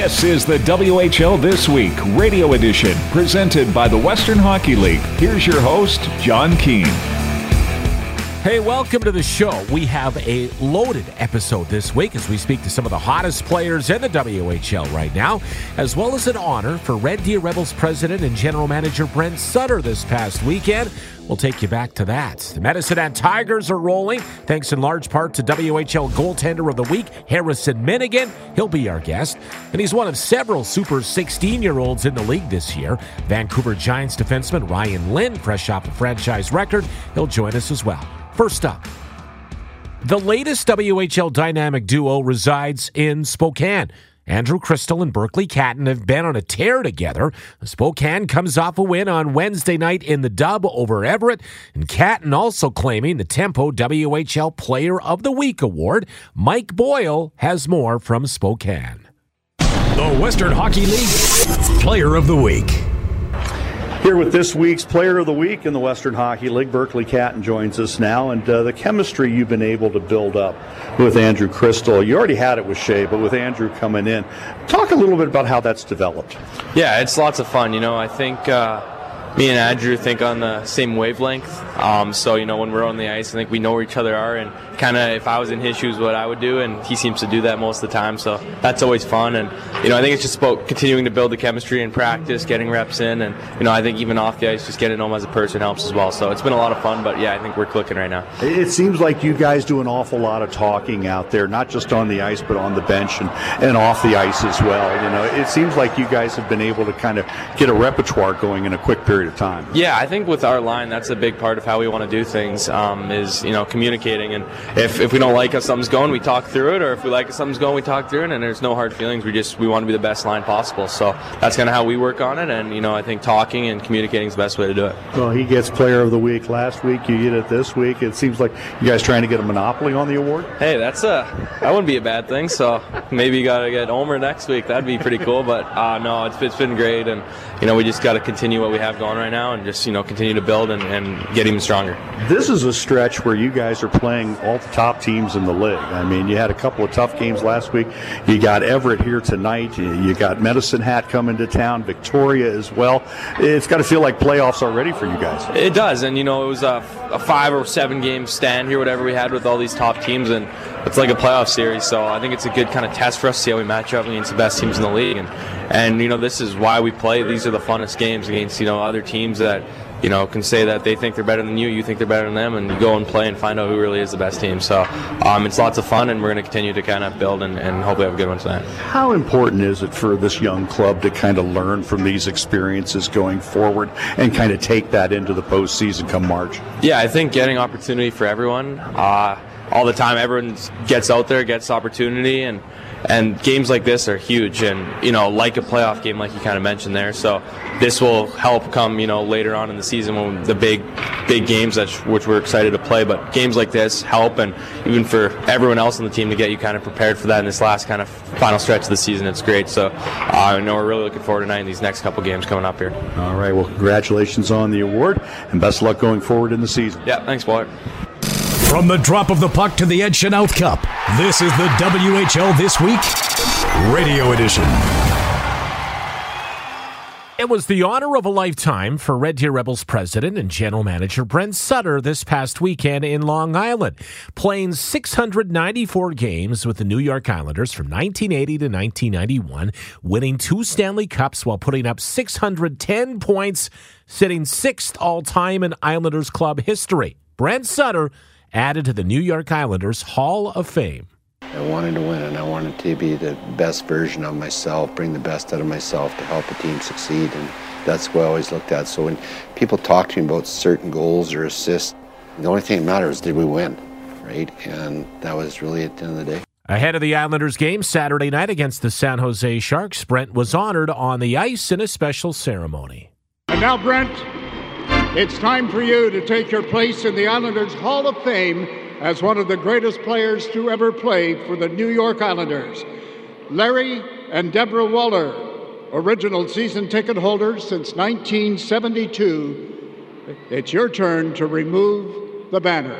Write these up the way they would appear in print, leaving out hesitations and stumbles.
This is the WHL This Week radio edition, presented by the Western Hockey League. Here's your host, John Keane. Hey, welcome to the show. We have a loaded episode this week as we speak to some of the hottest players in the WHL right now, as well as an honor for Red Deer Rebels president and general manager Brent Sutter this past weekend. We'll take you back to that. The Medicine Hat Tigers are rolling, thanks in large part to WHL Goaltender of the Week, Harrison Minigan. He'll be our guest, and he's one of several Super 16-year-olds in the league this year. Vancouver Giants defenseman Ryan Lynn, fresh off a franchise record, he'll join us as well. First up, the latest WHL dynamic duo resides in Spokane. Andrew Crystal and Berkeley Catton have been on a tear together. Spokane comes off a win on Wednesday night in the dub over Everett, and Catton also claiming the Tempo WHL Player of the Week award. Mike Boyle has more from Spokane. The Western Hockey League Player of the Week. Here with this week's Player of the Week in the Western Hockey League, Berkeley Catton joins us now, and the chemistry you've been able to build up with Andrew Crystal. You already had it with Shea, but with Andrew coming in, talk a little bit about how that's developed. Yeah, it's lots of fun. I think me and Andrew think on the same wavelength. So, when we're on the ice, I think we know where each other are, and kind of if I was in his shoes, what I would do, and he seems to do that most of the time. So that's always fun. And, I think it's just about continuing to build the chemistry in practice, getting reps in, and, I think even off the ice, just getting home as a person helps as well. So it's been a lot of fun, but yeah, I think we're clicking right now. It seems like you guys do an awful lot of talking out there, not just on the ice, but on the bench and off the ice as well. It seems like you guys have been able to kind of get a repertoire going in a quick period of time. Yeah, I think with our line, that's a big part of how we want to do things, is communicating. And if we don't like how something's going, we talk through it, or if we like how something's going, we talk through it, and there's no hard feelings. We want to be the best line possible. So that's kind of how we work on it, and I think talking and communicating is the best way to do it. Well, he gets Player of the Week last week, you get it this week. It seems like you guys trying to get a monopoly on the award? Hey, that wouldn't be a bad thing, so maybe you got to get Omer next week. That'd be pretty cool, but no, it's been great, and we just got to continue what we have going right now and just continue to build and get even stronger. This is a stretch where you guys are playing all the top teams in the league. I mean, you had a couple of tough games last week. You got Everett here tonight. You got Medicine Hat coming to town, Victoria as well. It's got to feel like playoffs already for you guys. It does, and it was a 5 or 7 game stand here, whatever we had with all these top teams, and it's like a playoff series. So I think it's a good kind of test for us to see how we match up against the best teams in the league, and this is why we play. These are the funnest games against other teams that can say that they think they're better than you think they're better than them, and you go and play and find out who really is the best team. So it's lots of fun, and we're going to continue to kind of build and hopefully have a good one tonight. How important is it for this young club to kind of learn from these experiences going forward and kind of take that into the postseason come March? Yeah, I think getting opportunity for everyone. All the time, everyone gets out there, gets opportunity, and games like this are huge, and like a playoff game, like you kind of mentioned there. So this will help come later on in the season when the big games which we're excited to play. But games like this help, and even for everyone else on the team to get you kind of prepared for that in this last kind of final stretch of the season, it's great. So I know we're really looking forward tonight in these next couple games coming up here. All right, well, congratulations on the award, and best of luck going forward in the season. Yeah, thanks, Walt. From the drop of the puck to the Ed Chanouth Cup, this is the WHL This Week Radio Edition. It was the honor of a lifetime for Red Deer Rebels president and general manager Brent Sutter this past weekend in Long Island, playing 694 games with the New York Islanders from 1980 to 1991, winning 2 Stanley Cups while putting up 610 points, sitting 6th all-time in Islanders club history. Brent Sutter added to the New York Islanders Hall of Fame. I wanted to win, and I wanted to be the best version of myself, bring the best out of myself to help the team succeed, and that's what I always looked at. So when people talk to me about certain goals or assists, the only thing that matters is did we win, right? And that was really at the end of the day. Ahead of the Islanders game Saturday night against the San Jose Sharks, Brent was honored on the ice in a special ceremony. And now, Brent, it's time for you to take your place in the Islanders Hall of Fame as one of the greatest players to ever play for the New York Islanders. Larry and Deborah Waller, original season ticket holders since 1972. It's your turn to remove the banner.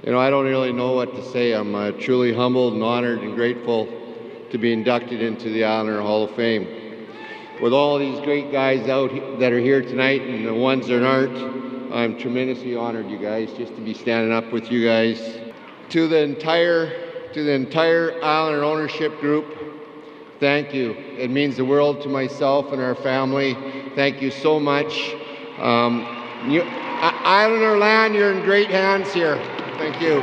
I don't really know what to say. I'm truly humbled and honored and grateful to be inducted into the Islander Hall of Fame. With all these great guys out that are here tonight and the ones that aren't, I'm tremendously honored, you guys, just to be standing up with you guys. To the entire Islander ownership group, thank you. It means the world to myself and our family. Thank you so much. Islander land, you're in great hands here. Thank you.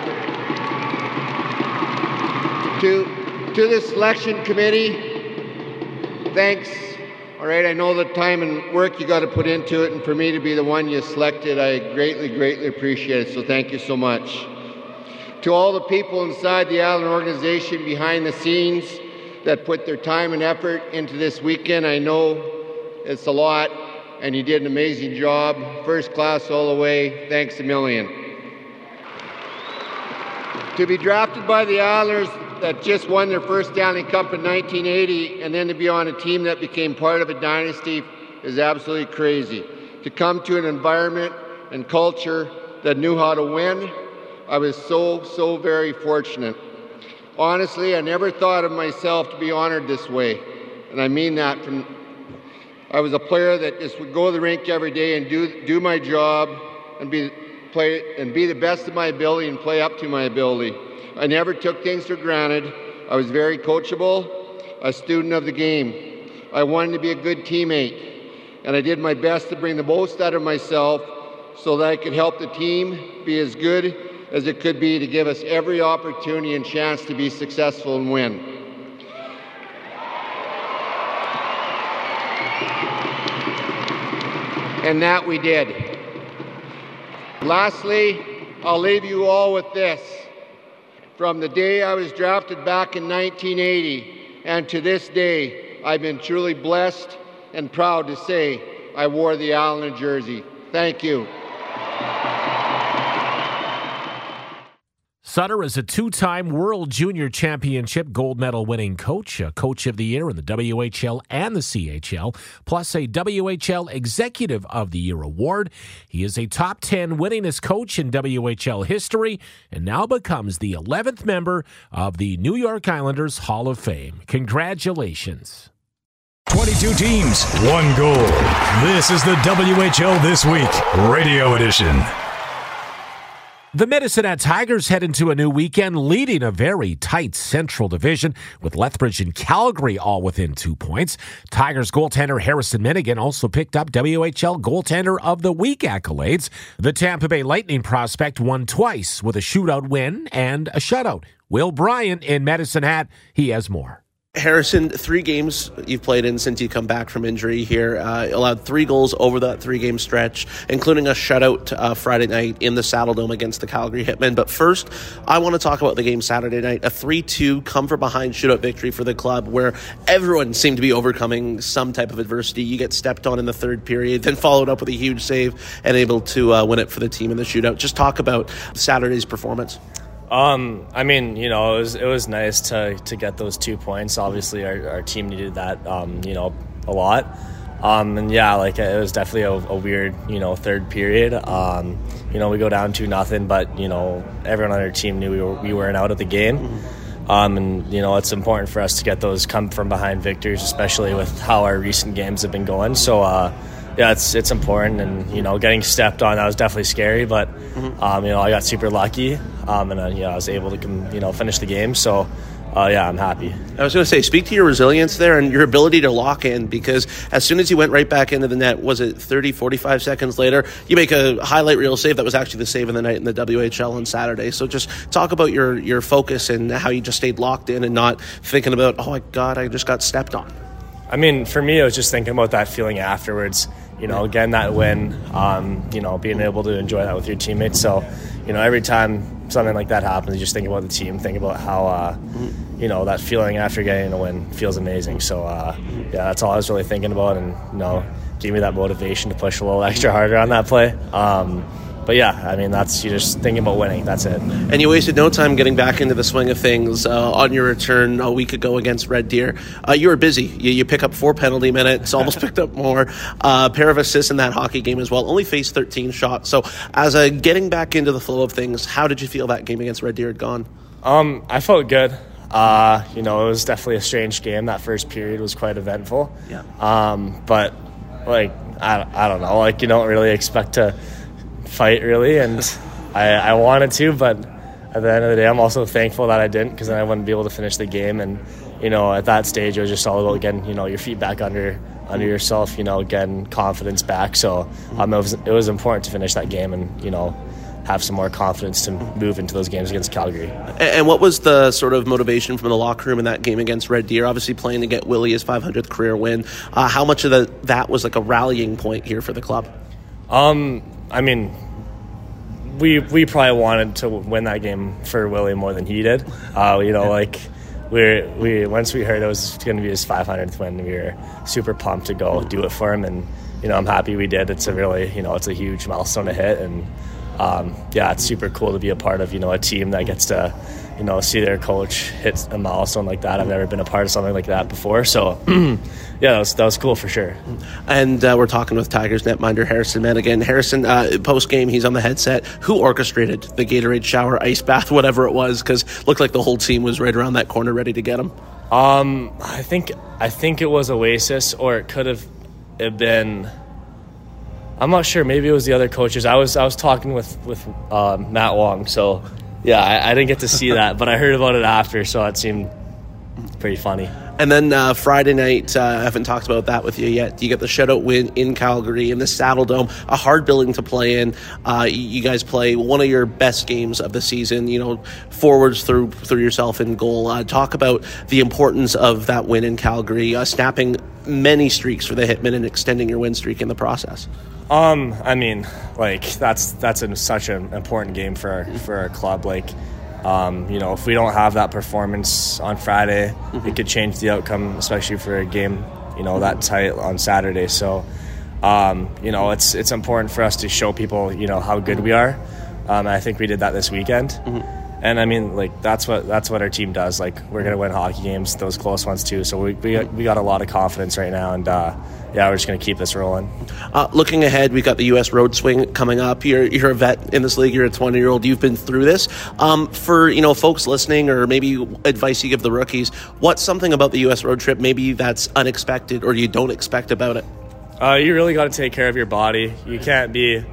To the selection committee, thanks. All right, I know the time and work you got to put into it, and for me to be the one you selected, I greatly, greatly appreciate it, so thank you so much. To all the people inside the Islander organization behind the scenes that put their time and effort into this weekend, I know it's a lot, and you did an amazing job. First class all the way. Thanks a million. To be drafted by the Islanders that just won their first Stanley Cup in 1980 and then to be on a team that became part of a dynasty is absolutely crazy. To come to an environment and culture that knew how to win, I was so very fortunate. Honestly, I never thought of myself to be honored this way, and I mean that from. I was a player that just would go to the rink every day and do my job and be the best of my ability and play up to my ability. I never took things for granted. I was very coachable, a student of the game. I wanted to be a good teammate, and I did my best to bring the most out of myself so that I could help the team be as good as it could be to give us every opportunity and chance to be successful and win. And that we did. Lastly, I'll leave you all with this. From the day I was drafted back in 1980 and to this day, I've been truly blessed and proud to say I wore the Islander jersey. Thank you. Sutter is a two-time World Junior Championship gold medal winning coach, a Coach of the Year in the WHL and the CHL, plus a WHL Executive of the Year award. He is a top 10 winningest coach in WHL history and now becomes the 11th member of the New York Islanders Hall of Fame. Congratulations. 22 teams, one goal. This is the WHL This Week, Radio Edition. The Medicine Hat Tigers head into a new weekend leading a very tight Central Division with Lethbridge and Calgary all within 2 points. Tigers goaltender Harrison Minigan also picked up WHL Goaltender of the Week accolades. The Tampa Bay Lightning prospect won twice with a shootout win and a shutout. Will Bryant in Medicine Hat, he has more. Harrison, 3 games you've played in since you come back from injury here, allowed 3 goals over that 3-game stretch, including a shutout Friday night in the Saddle Dome against the Calgary Hitmen. But first, I want to talk about the game Saturday night, a 3-2 come-from-behind shootout victory for the club where everyone seemed to be overcoming some type of adversity. You get stepped on in the third period, then followed up with a huge save and able to win it for the team in the shootout. Just talk about Saturday's performance. It was nice to get those 2 points. Obviously, our team needed that, a lot. It was definitely a weird, third period. We go down 2-0, but, everyone on our team knew we weren't out of the game. It's important for us to get those come from behind victories, especially with how our recent games have been going. So, it's important, and getting stepped on, that was definitely scary, but I got super lucky, I was able to finish the game. So I'm happy. I was going to say, speak to your resilience there and your ability to lock in, because as soon as you went right back into the net, was it 30-45 seconds later, you make a highlight reel save that was actually the save of the night in the WHL on Saturday. So just talk about your focus and how you just stayed locked in and not thinking about, oh my God, I just got stepped on. For me, I was just thinking about that feeling afterwards, getting that win, being able to enjoy that with your teammates. So, every time something like that happens, you just think about the team, think about how, that feeling after getting a win feels amazing. So, that's all I was really thinking about, and, gave me that motivation to push a little extra harder on that play. But yeah, I mean, you're just thinking about winning. That's it. And you wasted no time getting back into the swing of things on your return a week ago against Red Deer. You were busy. You pick up 4 penalty minutes, almost picked up more. A pair of assists in that hockey game as well. Only faced 13 shots. So as getting back into the flow of things, how did you feel that game against Red Deer had gone? I felt good. It was definitely a strange game. That first period was quite eventful. Yeah. But I don't know. You don't really expect to fight really, and I wanted to, but at the end of the day I'm also thankful that I didn't, because then I wouldn't be able to finish the game. And at that stage it was just all about getting your feet back under yourself, getting confidence back. So it was important to finish that game and have some more confidence to move into those games against Calgary. And what was the sort of motivation from the locker room in that game against Red Deer? Obviously playing to get Willie his 500th career win. How much of that was like a rallying point here for the club? I mean, we probably wanted to win that game for Willie more than he did. We once we heard it was going to be his 500th win, we were super pumped to go do it for him, and I'm happy we did. It's a really it's a huge milestone to hit, and it's super cool to be a part of a team that gets to see their coach hit a milestone like that. I've never been a part of something like that before, so that was cool for sure. And we're talking with Tigers netminder Harrison Manigan. Harrison, post game, he's on the headset. Who orchestrated the Gatorade shower, ice bath, whatever it was? Because it looked like the whole team was right around that corner ready to get him. I think it was Oasis, or it could have been. I'm not sure. Maybe it was the other coaches. I was talking with Matt Wong, so yeah, I didn't get to see that, but I heard about it after, so it seemed pretty funny. And then Friday night, I haven't talked about that with you yet. You get the shutout win in Calgary in the Saddle Dome, a hard building to play in. You guys play one of your best games of the season. Forwards through yourself in goal. Talk about the importance of that win in Calgary, snapping many streaks for the Hitmen and extending your win streak in the process. I mean, that's such an important game for our club. If we don't have that performance on Friday, it could change the outcome, especially for a game, that tight on Saturday. So, it's important for us to show people, how good we are. And I think we did that this weekend. And I mean, that's what our team does. We're going to win hockey games, those close ones too. So we got a lot of confidence right now, and we're just going to keep this rolling. Looking ahead, we've got the U.S. Road Swing coming up. You're a vet in this league. You're a 20-year-old. You've been through this. For folks listening, or maybe advice you give the rookies, what's something about the U.S. road trip maybe that's unexpected or you don't expect about it? You really got to take care of your body. You can't be,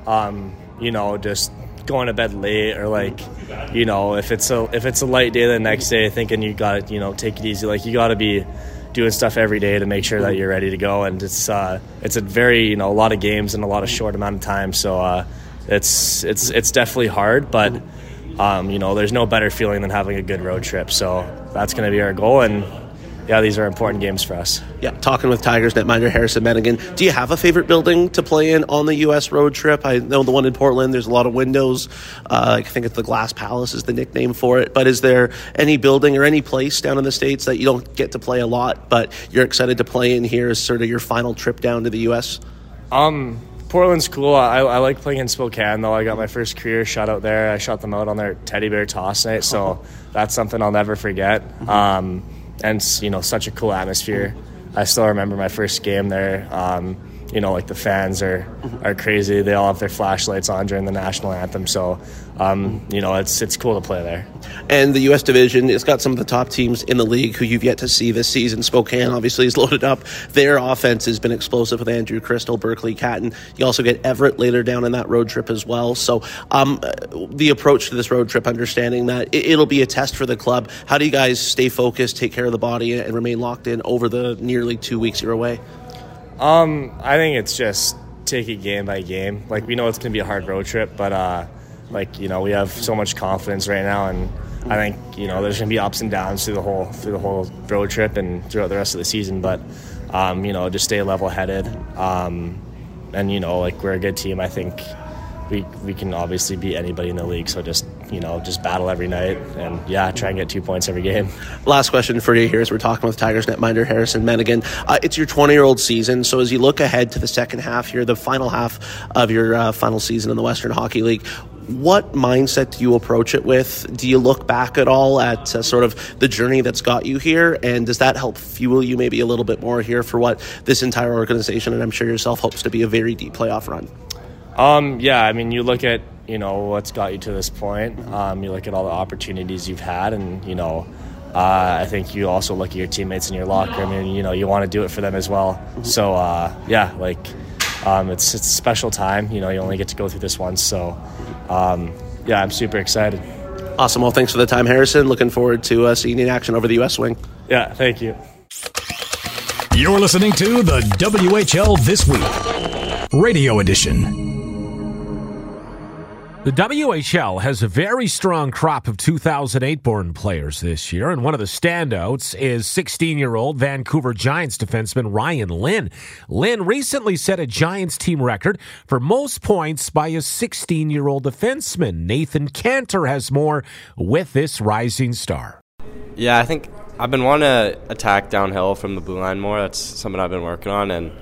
just going to bed late, or if it's a light day the next day thinking you got to take it easy. You got to be doing stuff every day to make sure that you're ready to go, and it's a very a lot of games in a lot of short amount of time, so it's definitely hard, but there's no better feeling than having a good road trip. So that's going to be our goal, and these are important games for us. Yeah, talking with Tigers netminder Harrison Manigan. Do you have a favorite building to play in on the U.S. road trip? I know the one in Portland, there's a lot of windows. I think it's the Glass Palace is the nickname for it. But is there any building or any place down in the States that you don't get to play a lot, but you're excited to play in here as sort of your final trip down to the U.S.? Portland's cool. I like playing in Spokane, though. I got my first career shot out there. I shot them out on their teddy bear toss night, so that's something I'll never forget. And such a cool atmosphere. I still remember my first game there. The fans are crazy. They all have their flashlights on during the national anthem. So, it's cool to play there. And the U.S. division, it's got some of the top teams in the league who you've yet to see this season. Spokane obviously is loaded up. Their offense has been explosive with Andrew Crystal, Berkeley Catton. You also get Everett later down in that road trip as well. So the approach to this road trip, understanding that it'll be a test for the club. How do you guys stay focused, take care of the body, and remain locked in over the nearly 2 weeks you're away? I think it's just take it game by game. We know it's going to be a hard road trip, but we have so much confidence right now, and I think there's going to be ups and downs through the whole road trip and throughout the rest of the season. But just stay level-headed, and we're a good team. I think we can obviously beat anybody in the league. So just just battle every night and, try and get 2 points every game. Last question for you here as we're talking with Tigers netminder Harrison Mennigan. It's your 20-year-old season, so as you look ahead to the second half here, the final half of your final season in the Western Hockey League, what mindset do you approach it with? Do you look back at all at sort of the journey that's got you here, and does that help fuel you maybe a little bit more here for what this entire organization, and I'm sure yourself, hopes to be a very deep playoff run? You look at what's got you to this point. You look at all the opportunities you've had, and I think you also look at your teammates in your locker room, and you want to do it for them as well. Mm-hmm. So it's a special time. You only get to go through this once. So I'm super excited. Awesome. Well, thanks for the time, Harrison. Looking forward to seeing you in action over the U.S. Wing. Yeah, thank you. You're listening to the WHL This Week Radio Edition. The WHL has a very strong crop of 2008-born players this year, and one of the standouts is 16-year-old Vancouver Giants defenseman Ryan Lynn. Lynn recently set a Giants team record for most points by a 16-year-old defenseman. Nathan Cantor has more with this rising star. Yeah, I think I've been wanting to attack downhill from the blue line more. That's something I've been working on, and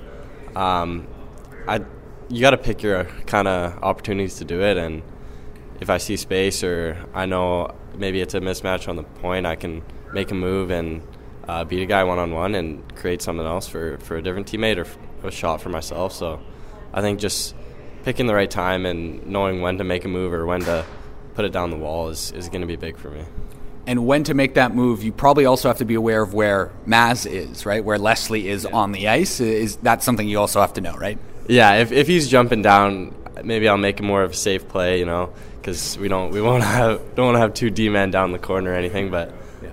you got to pick your kind of opportunities to do it, and if I see space or I know maybe it's a mismatch on the point, I can make a move and beat a guy one-on-one and create something else for a different teammate or a shot for myself. So I think just picking the right time and knowing when to make a move or when to put it down the wall is going to be big for me. And when to make that move, you probably also have to be aware of where Maz is, right? Where Leslie is on the ice. Is that something you also have to know, right? Yeah, if he's jumping down, maybe I'll make it more of a safe play, because we don't want to have two D-men down the corner or anything. But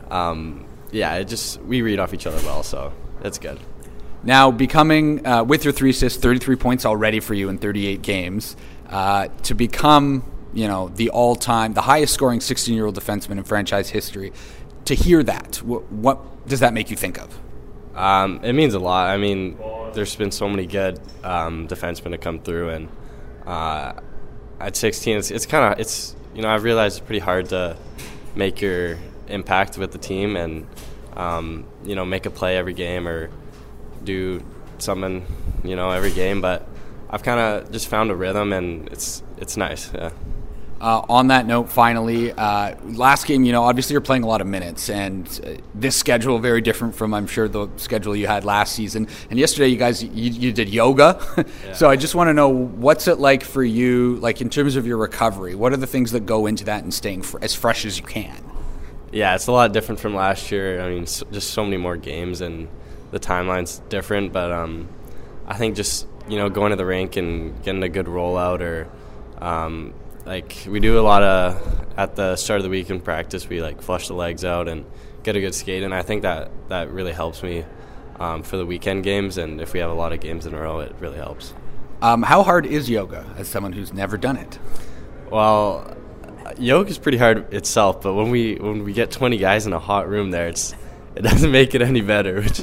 we read off each other well, so it's good. Now, becoming with your 3 assists, 33 points already for you in 38 games, to become the all-time, the highest-scoring 16-year-old defenseman in franchise history. To hear that, what does that make you think of? It means a lot. I mean, there's been so many good defensemen to come through, and at 16, I've realized it's pretty hard to make your impact with the team and make a play every game or do something every game. But I've kind of just found a rhythm, and it's nice. Yeah. On that note, finally, last game, obviously you're playing a lot of minutes, and this schedule very different from, I'm sure, the schedule you had last season. And yesterday, you guys, you did yoga. Yeah. So I just want to know, what's it like for you, like in terms of your recovery? What are the things that go into that and staying as fresh as you can? Yeah, it's a lot different from last year. I mean, just so many more games, and the timeline's different. But I think just, going to the rink and getting a good rollout or we do a lot at the start of the week in practice, we flush the legs out and get a good skate, and I think that really helps me for the weekend games, and if we have a lot of games in a row, it really helps. How hard is yoga as someone who's never done it? Well, yoga is pretty hard itself, but when we get 20 guys in a hot room there, it doesn't make it any better. Which,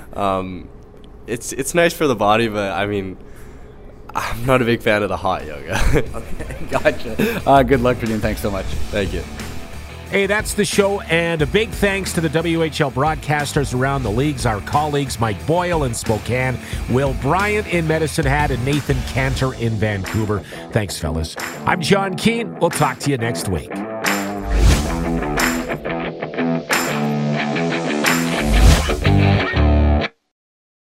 it's nice for the body, but I mean, I'm not a big fan of the hot yoga. Okay, gotcha. Good luck for you, and thanks so much. Thank you. Hey, that's the show, and a big thanks to the WHL broadcasters around the leagues, our colleagues Mike Boyle in Spokane, Will Bryant in Medicine Hat, and Nathan Cantor in Vancouver. Thanks, fellas. I'm John Keane. We'll talk to you next week.